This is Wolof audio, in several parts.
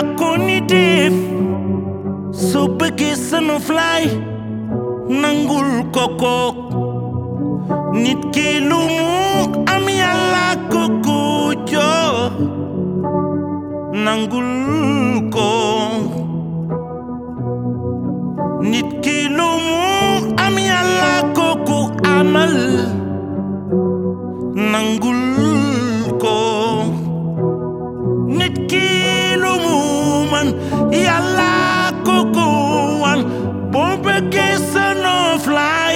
ko ni def soo bëggee sunu fly nangul koko nit ki lu mu am yàlla ko ko jox nangul ko nit ki lu mu am yàlla ko ko amal nangul ko nit ki lu mu man yàlla ko ko wan boo bëggee sa noflaay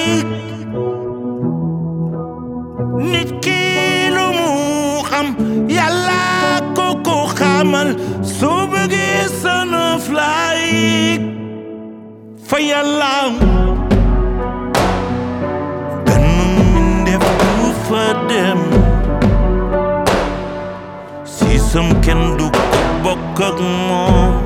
nit ki lu mu xam yàlla ko ko xamal soo bëggee sa noflaay fa yàlla ganu mbindeef du fa dem si sam kenn du ko bokk ak moom